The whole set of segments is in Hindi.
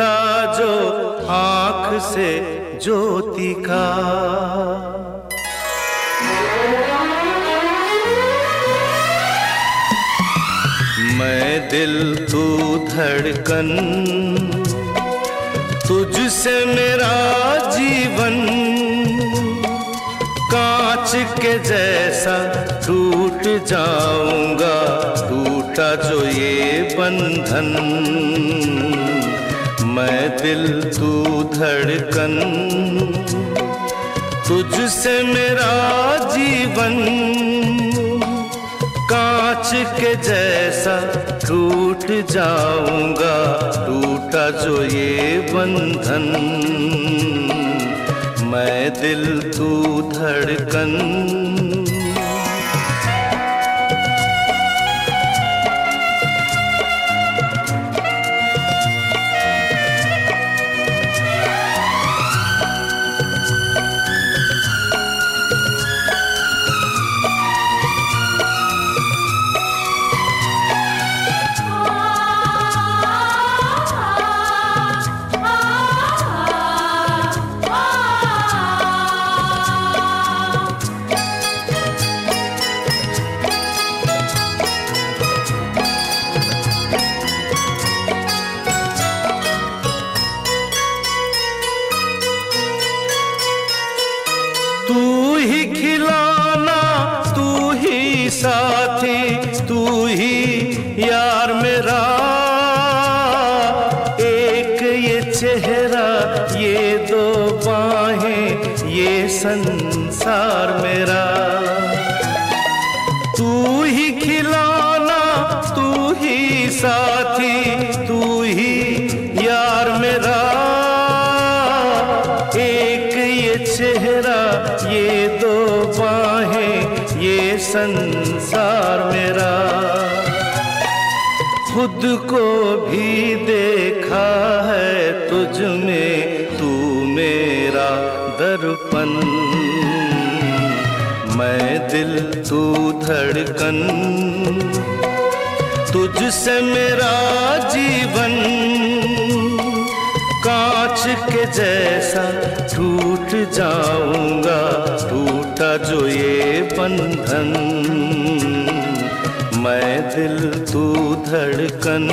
दिखता जो आँख से ज्योति का। मैं दिल तू धड़कन, तुझसे मेरा जीवन, कांच के जैसा टूट जाऊंगा, टूटा जो ये बंधन। मैं दिल तू धड़कन, तुझसे मेरा जीवन, कांच के जैसा टूट जाऊंगा, टूटा जो ये बंधन। मैं दिल तू धड़कन। तू ही खिलौना, तू ही साथी, तू ही यार मेरा, एक ये चेहरा, ये दो बाहें, ये संसार मेरा। तू ही खिलौना, तू ही साथी, तू ही यार मेरा, एक ये चेहरा, ये दो बाहें, ये संसार मेरा। खुद को भी देखा है तुझ में, तू मेरा दर्पण। मैं दिल तू धड़कन, तुझसे मेरा जीवन, कांच के जैसा टूट जाऊंगा, टूटा जो ये बंधन। मैं दिल तू धड़कन।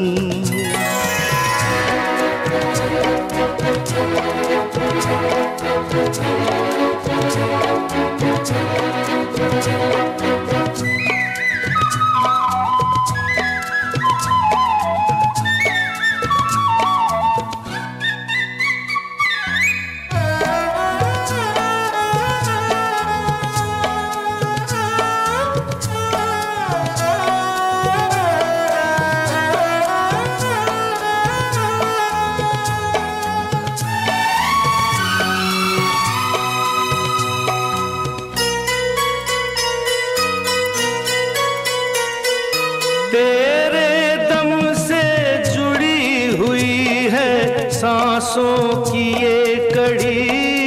तेरे दम से जुड़ी हुई है सांसों की ये कड़ी,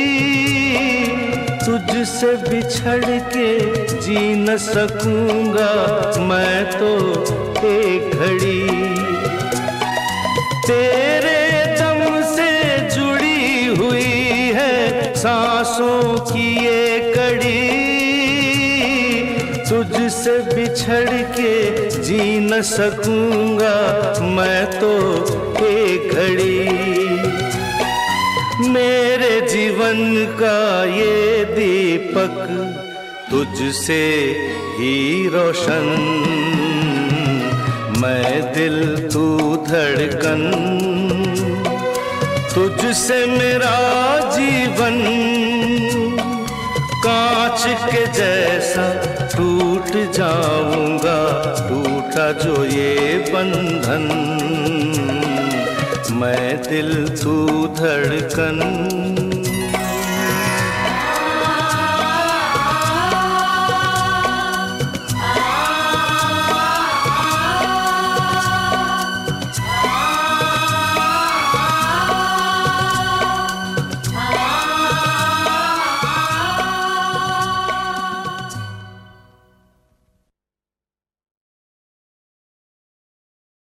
तुझसे बिछड़ के जी न सकूंगा मैं तो एक घड़ी। तेरे दम से जुड़ी हुई है सांसों की ये कड़ी, तुझसे बिछड़ के जी न सकूंगा मैं तो एक घड़ी। मेरे जीवन का ये दीपक तुझसे ही रोशन। मैं दिल तू धड़कन, तुझसे मेरा जीवन, कांच के जैसा टूट जाऊंगा, टूटा जो ये बंधन। मैं दिल तू धड़कन।